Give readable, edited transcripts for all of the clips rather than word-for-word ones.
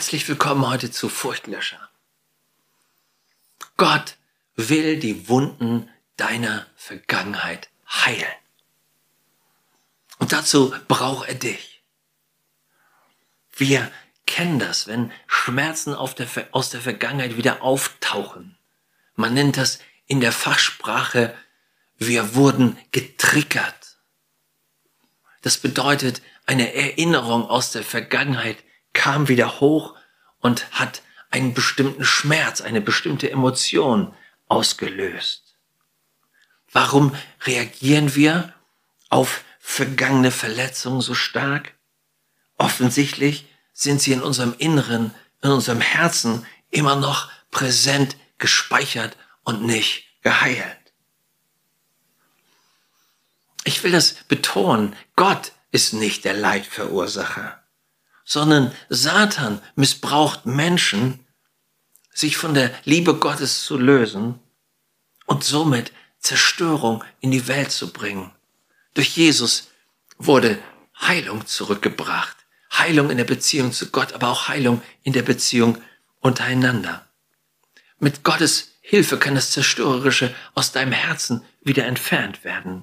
Herzlich willkommen heute zu Furchtlöscher. Gott will die Wunden deiner Vergangenheit heilen. Und dazu braucht er dich. Wir kennen das, wenn Schmerzen aus der Vergangenheit wieder auftauchen. Man nennt das in der Fachsprache, wir wurden getriggert. Das bedeutet, eine Erinnerung aus der Vergangenheit kam wieder hoch und hat einen bestimmten Schmerz, eine bestimmte Emotion ausgelöst. Warum reagieren wir auf vergangene Verletzungen so stark? Offensichtlich sind sie in unserem Inneren, in unserem Herzen immer noch präsent, gespeichert und nicht geheilt. Ich will das betonen, Gott ist nicht der Leidverursacher, sondern Satan missbraucht Menschen, sich von der Liebe Gottes zu lösen und somit Zerstörung in die Welt zu bringen. Durch Jesus wurde Heilung zurückgebracht. Heilung in der Beziehung zu Gott, aber auch Heilung in der Beziehung untereinander. Mit Gottes Hilfe kann das Zerstörerische aus deinem Herzen wieder entfernt werden.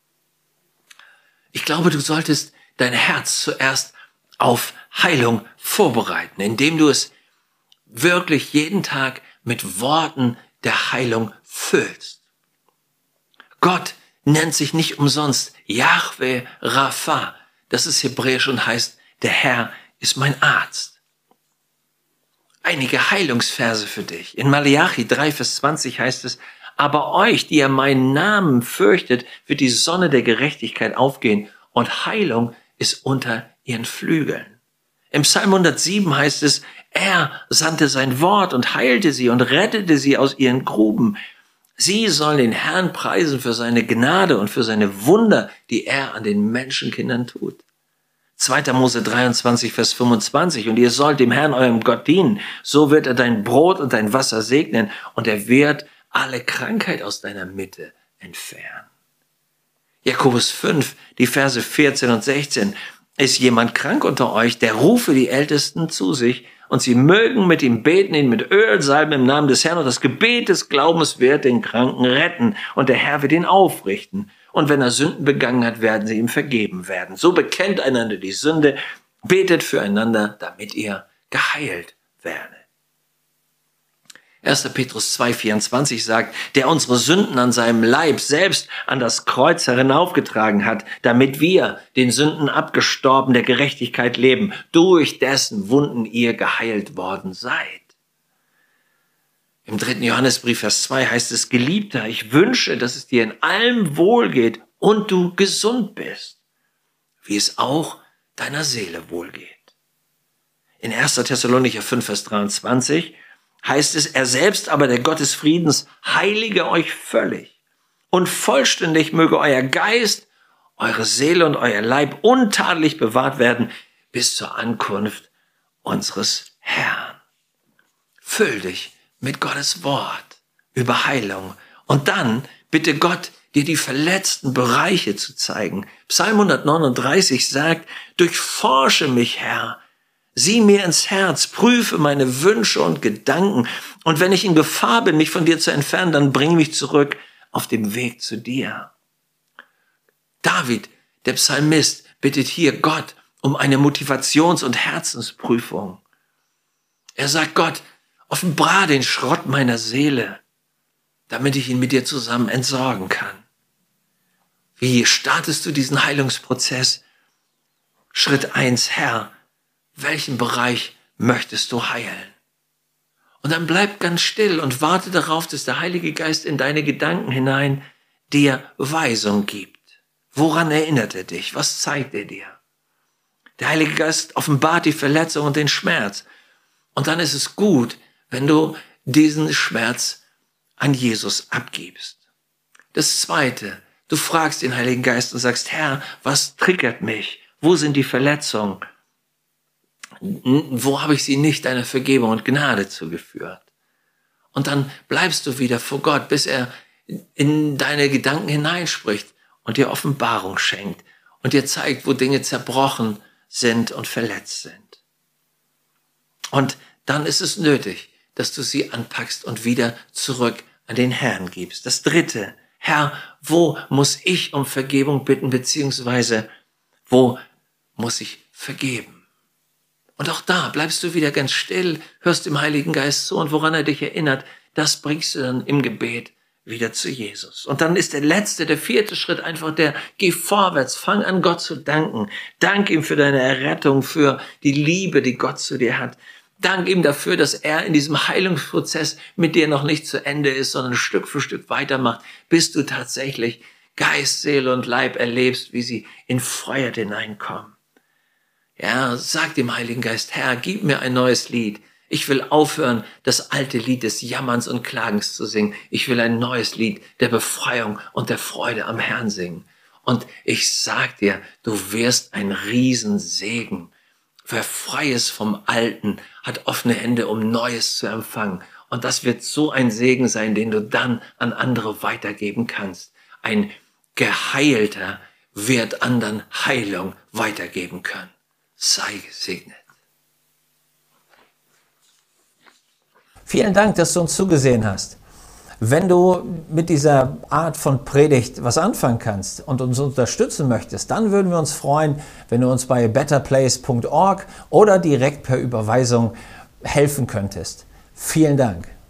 Ich glaube, du solltest dein Herz zuerst auf Heilung vorbereiten, indem du es wirklich jeden Tag mit Worten der Heilung füllst. Gott nennt sich nicht umsonst Jahwe Rapha. Das ist hebräisch und heißt, der Herr ist mein Arzt. Einige Heilungsverse für dich. In Malachi 3, Vers 20 heißt es, aber euch, die ihr meinen Namen fürchtet, wird die Sonne der Gerechtigkeit aufgehen und Heilung ist unter ihren Flügeln. Im Psalm 107 heißt es, er sandte sein Wort und heilte sie und rettete sie aus ihren Gruben. Sie sollen den Herrn preisen für seine Gnade und für seine Wunder, die er an den Menschenkindern tut. 2. Mose 23, Vers 25, und ihr sollt dem Herrn, eurem Gott, dienen. So wird er dein Brot und dein Wasser segnen und er wird alle Krankheit aus deiner Mitte entfernen. Jakobus 5, die Verse 14 und 16. Ist jemand krank unter euch, der rufe die Ältesten zu sich und sie mögen mit ihm beten, ihn mit Öl salben im Namen des Herrn und das Gebet des Glaubens wird den Kranken retten und der Herr wird ihn aufrichten. Und wenn er Sünden begangen hat, werden sie ihm vergeben werden. So bekennt einander die Sünde, betet füreinander, damit ihr geheilt werdet. 1. Petrus 2,24 sagt, der unsere Sünden an seinem Leib selbst an das Kreuz hinaufgetragen hat, damit wir, den Sünden abgestorben, der Gerechtigkeit leben, durch dessen Wunden ihr geheilt worden seid. Im 3. Johannesbrief, Vers 2 heißt es, Geliebter, ich wünsche, dass es dir in allem wohlgeht und du gesund bist, wie es auch deiner Seele wohlgeht. In 1. Thessalonicher 5, Vers 23 heißt es, er selbst aber, der Gott des Friedens, heilige euch völlig und vollständig möge euer Geist, eure Seele und euer Leib untadelig bewahrt werden bis zur Ankunft unseres Herrn. Füll dich mit Gottes Wort über Heilung und dann bitte Gott, dir die verletzten Bereiche zu zeigen. Psalm 139 sagt, durchforsche mich, Herr, sieh mir ins Herz, prüfe meine Wünsche und Gedanken. Und wenn ich in Gefahr bin, mich von dir zu entfernen, dann bring mich zurück auf dem Weg zu dir. David, der Psalmist, bittet hier Gott um eine Motivations- und Herzensprüfung. Er sagt, Gott, offenbar den Schrott meiner Seele, damit ich ihn mit dir zusammen entsorgen kann. Wie startest du diesen Heilungsprozess? Schritt 1, Herr, welchen Bereich möchtest du heilen? Und dann bleib ganz still und warte darauf, dass der Heilige Geist in deine Gedanken hinein dir Weisung gibt. Woran erinnert er dich? Was zeigt er dir? Der Heilige Geist offenbart die Verletzung und den Schmerz. Und dann ist es gut, wenn du diesen Schmerz an Jesus abgibst. Das Zweite, du fragst den Heiligen Geist und sagst, Herr, was triggert mich? Wo sind die Verletzungen? Wo habe ich sie nicht deiner Vergebung und Gnade zugeführt? Und dann bleibst du wieder vor Gott, bis er in deine Gedanken hineinspricht und dir Offenbarung schenkt und dir zeigt, wo Dinge zerbrochen sind und verletzt sind. Und dann ist es nötig, dass du sie anpackst und wieder zurück an den Herrn gibst. Das dritte, Herr, wo muss ich um Vergebung bitten, beziehungsweise wo muss ich vergeben? Und auch da bleibst du wieder ganz still, hörst dem Heiligen Geist zu und woran er dich erinnert, das bringst du dann im Gebet wieder zu Jesus. Und dann ist der vierte Schritt einfach geh vorwärts, fang an, Gott zu danken. Dank ihm für deine Errettung, für die Liebe, die Gott zu dir hat. Dank ihm dafür, dass er in diesem Heilungsprozess mit dir noch nicht zu Ende ist, sondern Stück für Stück weitermacht, bis du tatsächlich Geist, Seele und Leib erlebst, wie sie in Freiheit hineinkommen. Ja, sag dem Heiligen Geist, Herr, gib mir ein neues Lied. Ich will aufhören, das alte Lied des Jammerns und Klagens zu singen. Ich will ein neues Lied der Befreiung und der Freude am Herrn singen. Und ich sag dir, du wirst ein Riesensegen. Wer frei ist vom Alten, hat offene Hände, um Neues zu empfangen. Und das wird so ein Segen sein, den du dann an andere weitergeben kannst. Ein Geheilter wird anderen Heilung weitergeben können. Sei gesegnet. Vielen Dank, dass du uns zugesehen hast. Wenn du mit dieser Art von Predigt was anfangen kannst und uns unterstützen möchtest, dann würden wir uns freuen, wenn du uns bei betterplace.org oder direkt per Überweisung helfen könntest. Vielen Dank.